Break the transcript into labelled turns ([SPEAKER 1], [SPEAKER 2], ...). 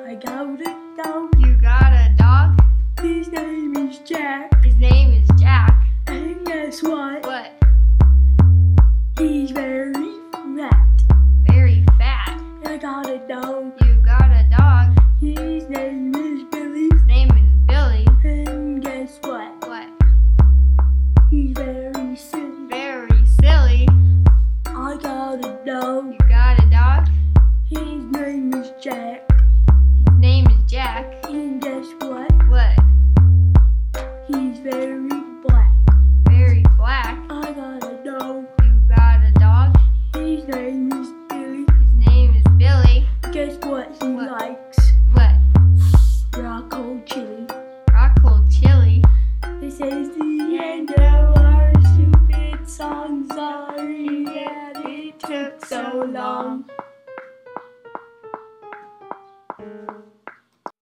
[SPEAKER 1] I got a dog.
[SPEAKER 2] You got a dog?
[SPEAKER 1] His name is Jack.